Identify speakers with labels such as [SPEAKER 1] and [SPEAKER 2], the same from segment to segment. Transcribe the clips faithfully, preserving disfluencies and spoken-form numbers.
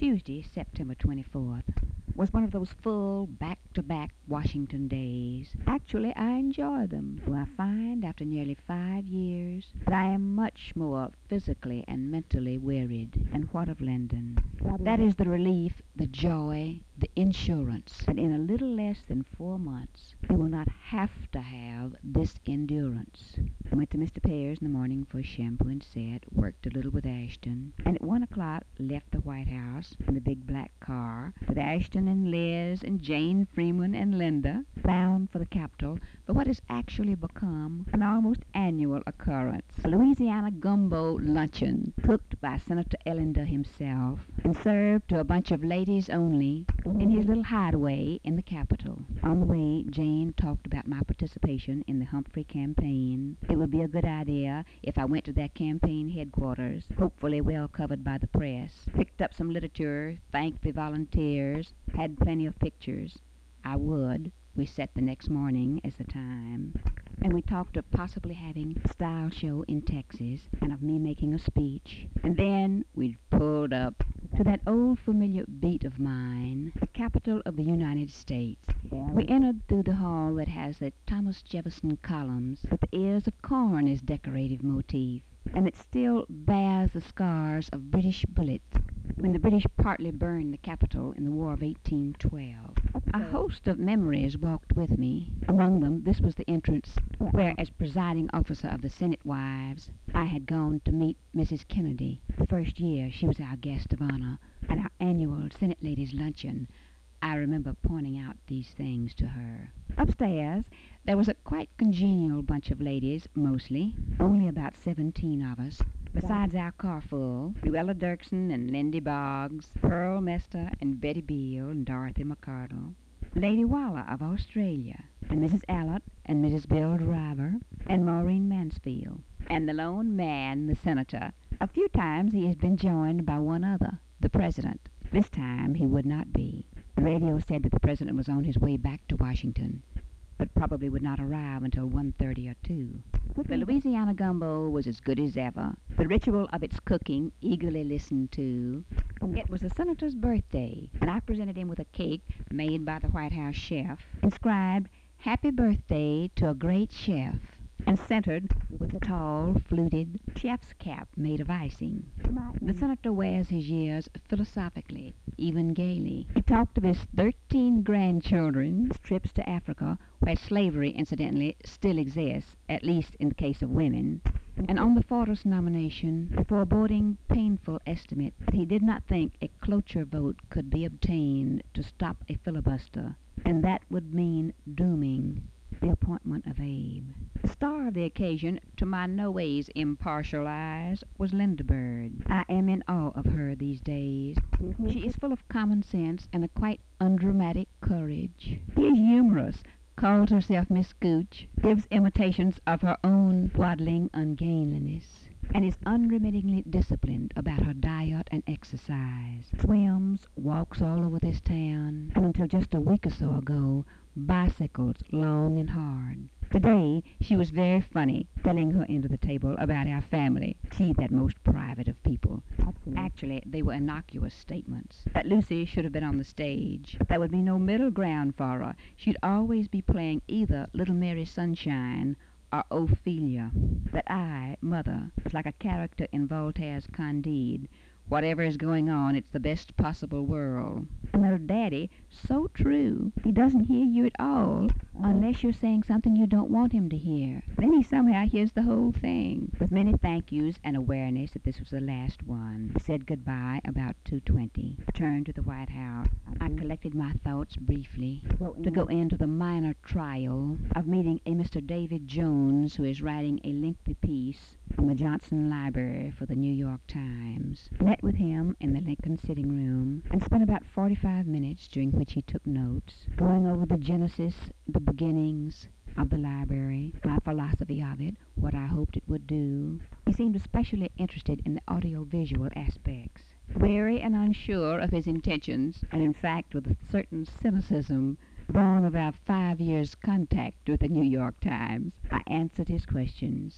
[SPEAKER 1] Tuesday, September twenty-fourth, was one of those full, back-to-back Washington days. Actually, I enjoy them, for I find after nearly five years that I am much more physically and mentally wearied. And what of Linden? That is the relief, the joy, the insurance that in a little less than four months you will not have to have this endurance. I went to Mister Pear's in the morning for a shampoo and set, worked a little with Ashton, and at one o'clock left the White House in the big black car with Ashton and Liz and Jane Freeman and Linda, bound for the Capitol for what has actually become an almost annual occurrence, a Louisiana gumbo luncheon cooked by Senator Ellender himself and served to a bunch of ladies only in his little hideaway in the Capitol. On the way, Jane talked about my participation in the Humphrey campaign. It would be a good idea if I went to their campaign headquarters, hopefully well covered by the press, picked up some literature, thanked the volunteers, had plenty of pictures. I would. We set the next morning as the time, and we talked of possibly having a style show in Texas and of me making a speech. And then we pulled up to that old familiar beat of mine, the Capitol of the United States. We entered through the hall that has the Thomas Jefferson columns with the ears of corn as decorative motif, and it still bears the scars of British bullets when the British partly burned the Capitol in the War of eighteen twelve. A host of memories walked with me. Among them, this was the entrance where, as presiding officer of the Senate Wives, I had gone to meet Missus Kennedy. The first year she was our guest of honor at our annual Senate Ladies' Luncheon. I remember pointing out these things to her. Upstairs, there was a quite congenial bunch of ladies, mostly, only about seventeen of us. Besides our car full, Luella Dirksen and Lindy Boggs, Pearl Mester and Betty Beale and Dorothy McCardle, Lady Waller of Australia, and Missus Allott and Missus Bill Driver, and Maureen Mansfield, and the lone man, the senator. A few times he has been joined by one other, the president. This time he would not be. The radio said that the president was on his way back to Washington, but probably would not arrive until one thirty or two. The Louisiana gumbo was as good as ever. The ritual of its cooking eagerly listened to. It was the senator's birthday, and I presented him with a cake made by the White House chef, inscribed, "Happy Birthday to a Great Chef," and centered with a tall, fluted chef's cap made of icing. The senator wears his years philosophically, even gaily. He talked of his thirteen grandchildren, trips to Africa, where slavery, incidentally, still exists, at least in the case of women, and on the Fortas nomination, the foreboding, painful estimate that he did not think a cloture vote could be obtained to stop a filibuster, and that would mean dooming the appointment of Abe. The star of the occasion, to my no ways impartial eyes, was Linda Bird. I am in awe of her these days. She is full of common sense and a quite undramatic courage. She is humorous, calls herself Miss Gooch, gives imitations of her own waddling ungainliness, and is unremittingly disciplined about her diet and exercise. Swims, walks all over this town, and until just a week or so ago, bicycles long and hard. Today, she was very funny, telling her end of the table about our family. She, that most private of people. Absolutely. Actually, they were innocuous statements. That Lucy should have been on the stage. There would be no middle ground for her. She'd always be playing either Little Mary Sunshine or Ophelia. That I, mother, was like a character in Voltaire's Candide. Whatever is going on, it's the best possible world. And little Daddy, so true. He doesn't hear you at all, unless you're saying something you don't want him to hear. Then he somehow hears the whole thing. With many thank yous and awareness that this was the last one, I said goodbye about two twenty. Returned to the White House. I collected my thoughts briefly to go into the minor trial of meeting a Mister David Jones, who is writing a lengthy piece from the Johnson Library for the New York Times. Met with him in the Lincoln sitting room and spent about forty-five minutes, during which he took notes, going over the genesis, the beginnings of the library, my philosophy of it, what I hoped it would do. He seemed especially interested in the audio-visual aspects. Wary and unsure of his intentions, and in fact with a certain cynicism born of our five years' contact with the New York Times, I answered his questions.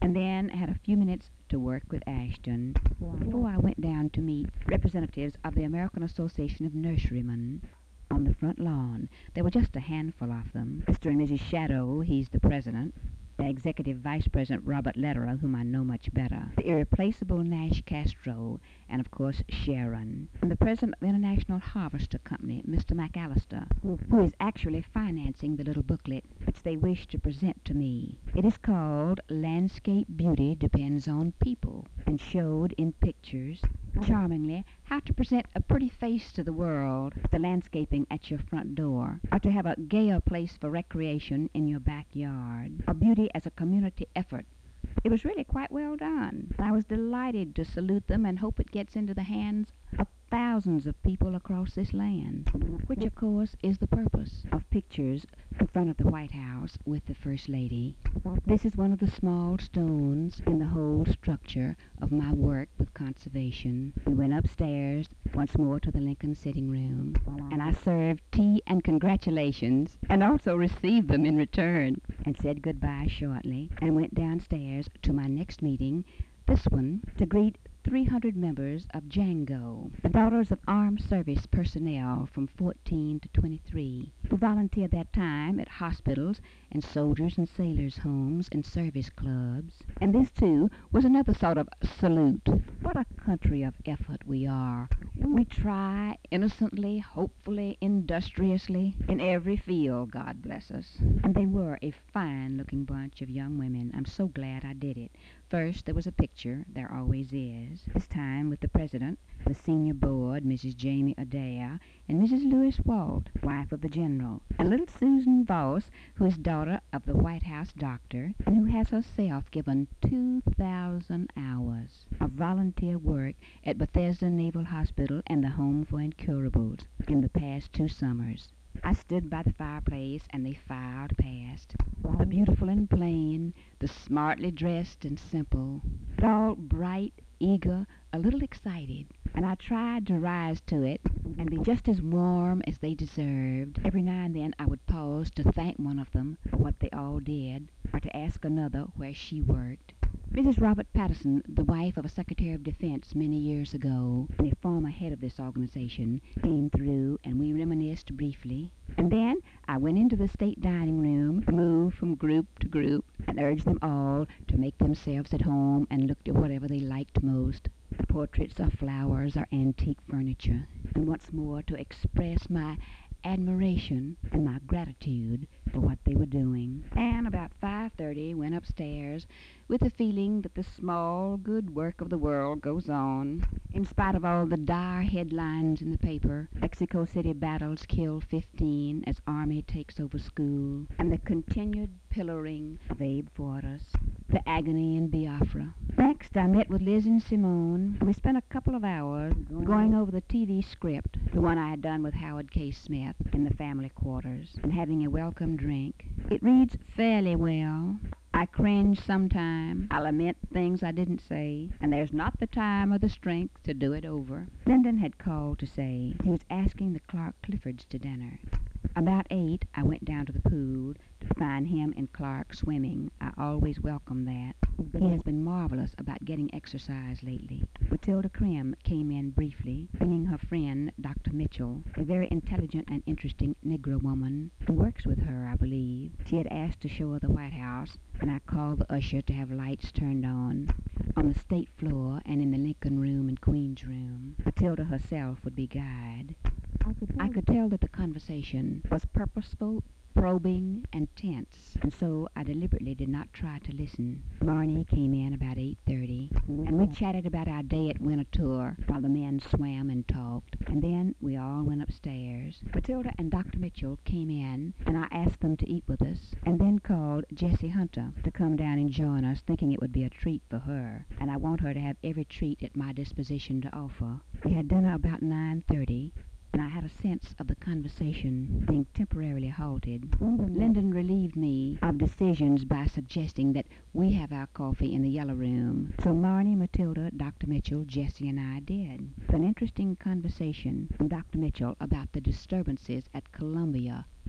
[SPEAKER 1] and then had a few minutes to work with Ashton before I went down to meet representatives of the American Association of Nurserymen on the front lawn. There were just a handful of them. Mister and Missus Shadow, he's the president. The executive vice president, Robert Lederer, whom I know much better. The irreplaceable Nash Castro, and of course Sharon. And the president of the International Harvester Company, Mister McAllister, who is actually financing the little booklet which they wish to present to me. It is called Landscape Beauty Depends on People, and showed in pictures charmingly how to present a pretty face to the world, the landscaping at your front door, or to have a gayer place for recreation in your backyard, or beauty as a community effort. It was really quite well done. I was delighted to salute them and hope it gets into the hands of thousands of people across this land, which of course is the purpose of pictures in front of the White House with the First Lady. This is one of the small stones in the whole structure of my work with conservation. We went upstairs once more to the Lincoln sitting room, and I served tea and congratulations, and also received them in return, and said goodbye shortly, and went downstairs to my next meeting, this one to greet three hundred members of Django, the Daughters of Armed Service personnel from fourteen to twenty-three, who volunteer their time at hospitals and soldiers' and sailors' homes and service clubs. And this, too, was another sort of salute. What a country of effort we are. We try innocently, hopefully, industriously, in every field, God bless us. And they were a fine-looking bunch of young women. I'm so glad I did it. First, there was a picture, there always is, this time with the president, the senior board, Missus Jamie Adair, and Missus Lewis Walt, wife of the general, and little Susan Voss, who is daughter of the White House doctor, and who has herself given two thousand hours of volunteer work at Bethesda Naval Hospital and the Home for Incurables in the past two summers. I stood by the fireplace, and they filed past, the beautiful and plain, the smartly dressed and simple, but all bright, eager, a little excited, and I tried to rise to it and be just as warm as they deserved. Every now and then I would pause to thank one of them for what they all did, or to ask another where she worked. Missus Robert Patterson, the wife of a Secretary of Defense many years ago, and a former head of this organization, came through, and we reminisced briefly. And then I went into the state dining room, moved from group to group, and urged them all to make themselves at home and look at whatever they liked most, portraits or flowers or antique furniture, and once more to express my admiration and my gratitude for what they were doing. And about five thirty went upstairs with the feeling that the small good work of the world goes on, in spite of all the dire headlines in the paper. Mexico City battles kill fifteen as Army takes over school, and the continued pillaring of Abe Fortas, the agony in Biafra. Next, I met with Liz and Simone. We spent a couple of hours going over the T V script, the one I had done with Howard K. Smith in the family quarters, and having a welcome drink. It reads fairly well. I cringe sometime. I lament things I didn't say, and there's not the time or the strength to do it over. Lyndon had called to say he was asking the Clark Cliffords to dinner. About eight, I went down to the pool to find him and Clark swimming. I always welcome that. He has been marvelous about getting exercise lately. Matilda Krim came in briefly, bringing her friend, Doctor Mitchell, a very intelligent and interesting Negro woman who works with her, I believe. She had asked to show her the White House, and I called the usher to have lights turned on on the state floor and in the Lincoln room and Queen's room. Matilda herself would be guide. I could, I could tell that the conversation was purposeful, probing, and tense, and so I deliberately did not try to listen. Marnie came in about eight thirty, and we chatted about our day at Winterthur while the men swam and talked, and then we all went upstairs. Matilda and Doctor Mitchell came in, and I asked them to eat with us, and then called Jessie Hunter to come down and join us, thinking it would be a treat for her, and I want her to have every treat at my disposition to offer. We had dinner about nine thirty, and I had a sense of the conversation being temporarily halted. Lyndon relieved me of decisions by suggesting that we have our coffee in the yellow room. So Marnie, Matilda, Doctor Mitchell, Jessie, and I did. An interesting conversation from Doctor Mitchell about the disturbances at Columbia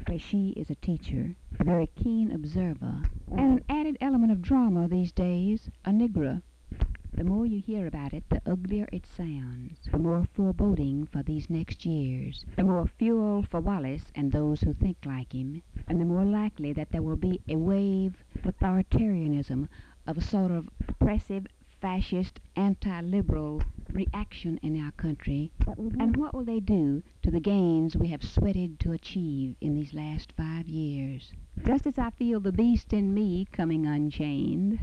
[SPEAKER 1] where she is a teacher, a very keen observer, and an added element of drama these days, a nigger. The more you hear about it, the uglier it sounds, the more foreboding for these next years, the more fuel for Wallace and those who think like him, and the more likely that there will be a wave of authoritarianism, of a sort of oppressive, fascist, anti-liberal reaction in our country. And what will they do to the gains we have sweated to achieve in these last five years? Just as I feel the beast in me coming unchained,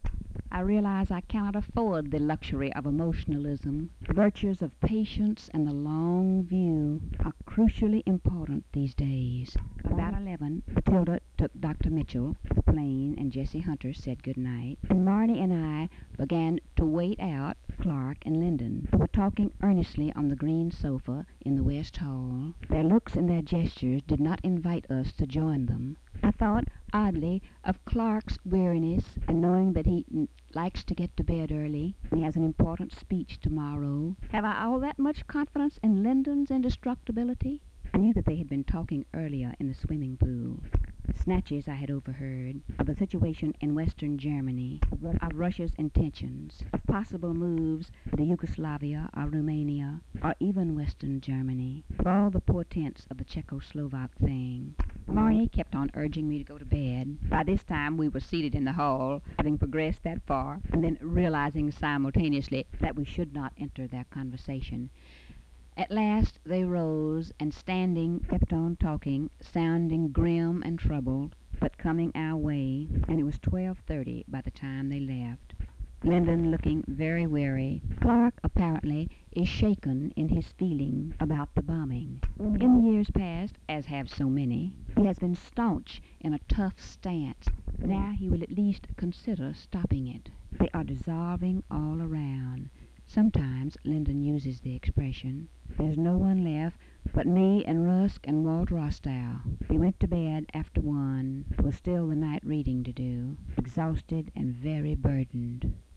[SPEAKER 1] I realize I cannot afford the luxury of emotionalism. The virtues of patience and the long view are crucially important these days. About eleven, Matilda took Doctor Mitchell to the plane, and Jessie Hunter said good night. And Marnie and I began to wait out Clark and Lyndon, who were talking earnestly on the green sofa in the West Hall. Their looks and their gestures did not invite us to join them. I thought, oddly, of Clark's weariness, and knowing that he n- likes to get to bed early, and he has an important speech tomorrow. Have I all that much confidence in Lyndon's indestructibility? I knew that they had been talking earlier in the swimming pool. Snatches I had overheard of the situation in Western Germany, of Russia's intentions, of possible moves to Yugoslavia or Romania, or even Western Germany, of all the portents of the Czechoslovak thing. Marnie kept on urging me to go to bed. By this time we were seated in the hall, having progressed that far, and then realizing simultaneously that we should not enter their conversation. At last they rose, and standing kept on talking, sounding grim and troubled, but coming our way, and it was twelve thirty by the time they left. Lyndon looking very weary. Clark, apparently, is shaken in his feeling about the bombing. In the years past, as have so many, he has been staunch in a tough stance. Now he will at least consider stopping it. They are dissolving all around. Sometimes Lyndon uses the expression, "There's no one left but me and Rusk and Walt Rostow." We went to bed after one. There was still the night reading to do, exhausted and very burdened.